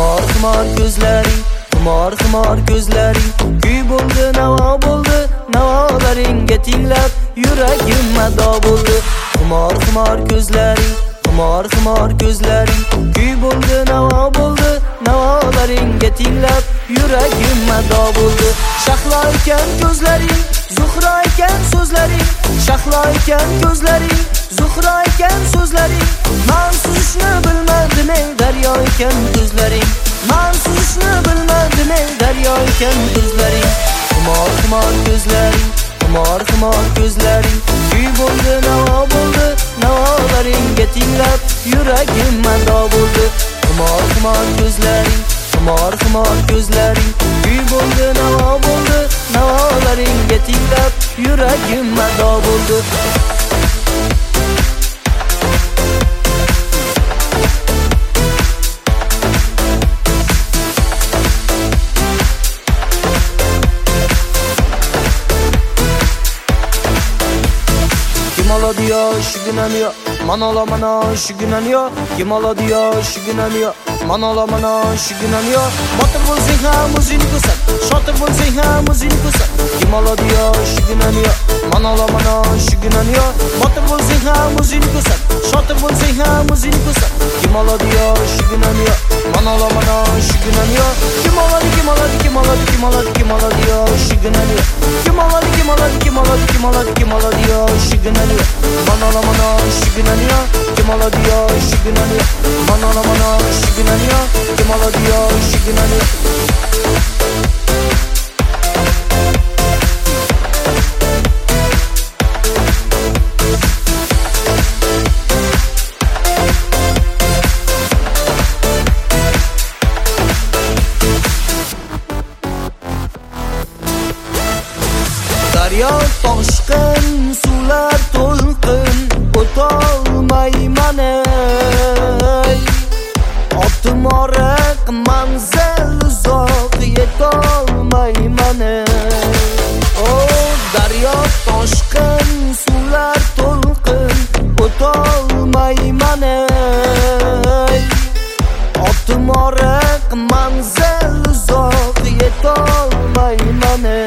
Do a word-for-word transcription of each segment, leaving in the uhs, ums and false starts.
Xumor xumor ko'zlaring, xumor xumor ko'zlaring, kuy bo'ldi, navo bo'ldi, navolaringga tinglab yuragim mado bo'ldi. Xumor xumor ko'zlaring, xumor xumor ko'zlaring, kuy bo'ldi, navo bo'ldi, navolaringga tinglab yuragim mado bo'ldi. Shahlo ekan ko'zlaring, zuhro ekan so'zlaring, shahlo ekan ko'zlaring, zuhro ekan so'zlaring, men suzishni bilmadim ey daryo ekan ko'zlaring, men suzishni bilmadim ey daryo ekan ko'zlaring. Xumor xumor ko'zlaring, xumor xumor ko'zlaring, kuy bo'ldi, navo bo'ldi, navolaringga tinglab yuragim mado bo'ldi. Xumor xumor ko'zlaring, xumor xumor ko'zlaring, kuy bo'ldi, navo bo'ldi, navolaringga tinglab yuragim mado bo'ldi. Kim oladi yo shugunam yo, manola mana shugunam yo, kim oladi yo shugunam yo, manola mana shugunam yo. Botir bo'lsang ham o'zingni ko'rsat, shotir bo'lsang ham o'zingni ko'rsat. Kim oladi yo shugunam yo, manola mana shugunam yo. Botir bo'lsang ham o'zingni ko'rsat, shotir bo'lsang ham o'zingni ko'rsat. Kim oladi yo shugunam yo, manola mana shugunam yo. Kim oladi, kim oladi, kim oladi, kim oladi, kim oladi yo shugunam yo. Kim oladi, kim oladi, kim oladi, kim oladi, kim oladi yo shugunam yo. Manola mana shugunam yo, kim oladi yo shugunam yo. Manola mana shugunam yo, kim oladi yo shugunam yo. Daryo toshqin, suvlar to'lqin, o'tolmayman ey. Otim oriq, manzil uzoq, yetolmayman ey. Oh, daryo toshqin, suvlar to'lqin, o'tolmayman ey. Otim oriq, manzil uzoq, yetolmayman ey.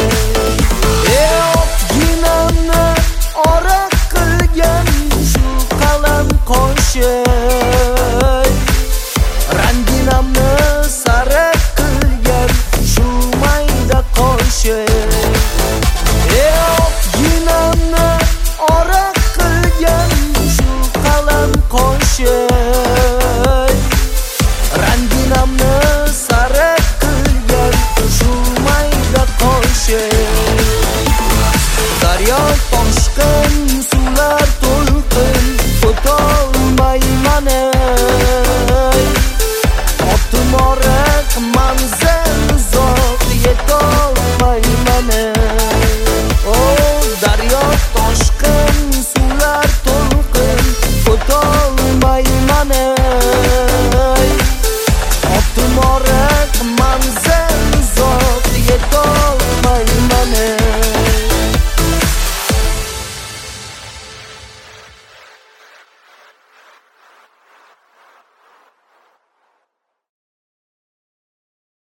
Ranginamni sariq qilgan shu mayda qo'shiq. Ginamni oriq qilgan shu qalam qo'shiq.